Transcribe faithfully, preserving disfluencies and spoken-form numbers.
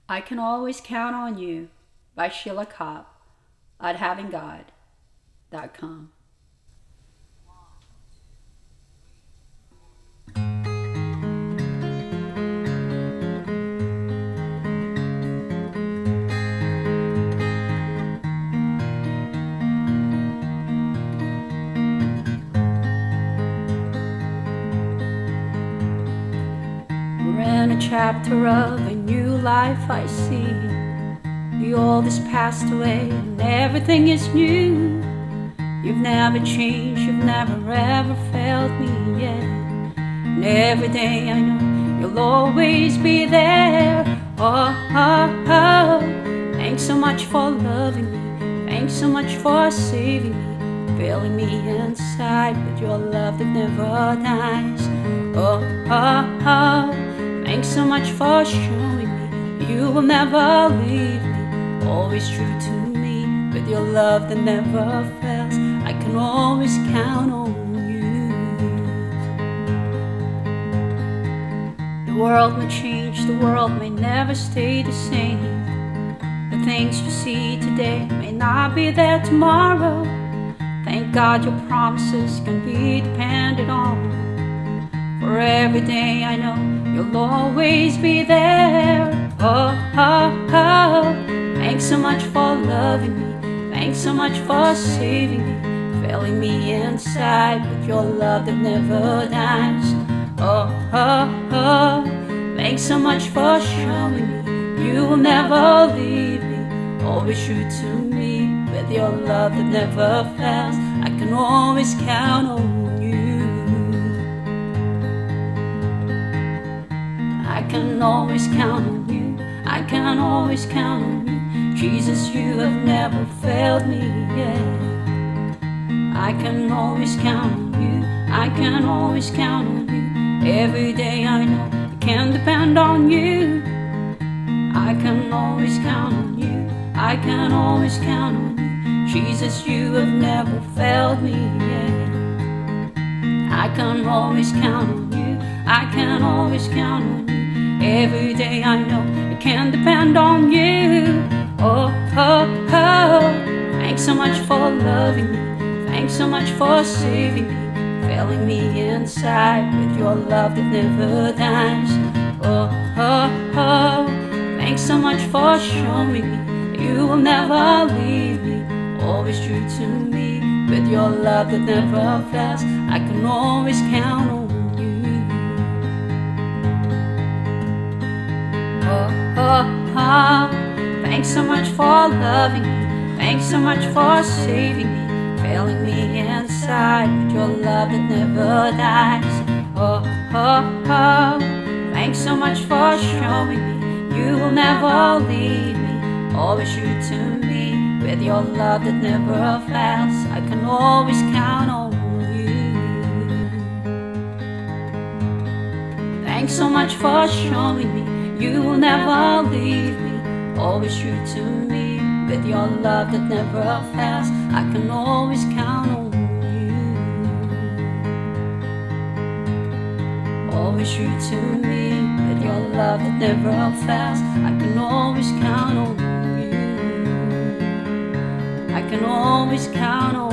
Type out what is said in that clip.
I Can Always Count on You by Sheila Kopp at having god dot com. We're in a chapter of a new life I see. The old has passed away and everything is new. You've never changed, you've never ever failed me yet. And every day I know you'll always be there. Oh, oh, oh. Thanks so much for loving me. Thanks so much for saving me, filling me inside with your love that never dies. Oh, oh, oh. Thanks so much for showing me you will never leave me, always true to me, with your love that never fails. I can always count on you. The world may change, the world may never stay the same. The things you see today may not be there tomorrow. Thank God your promises can be depended on. For every day I know you'll always be there. Oh, oh, oh. Thanks so much for loving me. Thanks so much for saving me, filling me inside with your love that never dies. Oh, oh, oh. Thanks so much for showing me you will never leave me, always true to me, with your love that never fails. I can always count on you. I can always count on you. I can always count on you. Jesus, you have never failed me yet. I can always count on you. I can always count on you. Every day I know I can depend on you. I can always count on you. I can always count on you. Jesus, you have never failed me yet. I can always count on you. I can always count on you. Every day I know I can depend on you. Oh, oh, oh. Thanks so much for loving me. Thanks so much for saving me, filling me inside with your love that never dies. Oh, oh, oh. Thanks so much for showing me you will never leave me, always true to me, with your love that never fails. I can always count on you. Oh, oh, oh. Thanks so much for loving me. Thanks so much for saving me, filling me inside with your love that never dies. Oh, oh, oh. Thanks so much for showing me you will never leave me, always true to me, with your love that never fails. I can always count on you. Thanks so much for showing me you will never leave me, always true to me, with your love that never fails. I can always count on you. Always true to me, with your love that never fails. I can always count on you. I can always count on you.